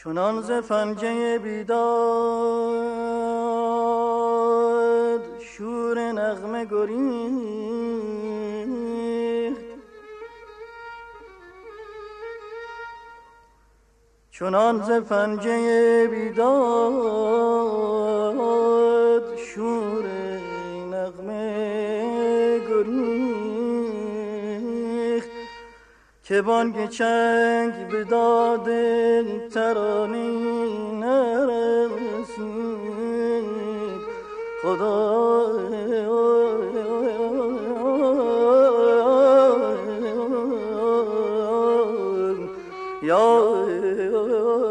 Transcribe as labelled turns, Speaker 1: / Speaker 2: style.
Speaker 1: چنان ز پنجه بیداد شور نغمه گریخت، چنان ز پنجه بیداد شور نغمه گریخت که بانگ چنگ به داد ترانه‌ای نرسید. خدا یا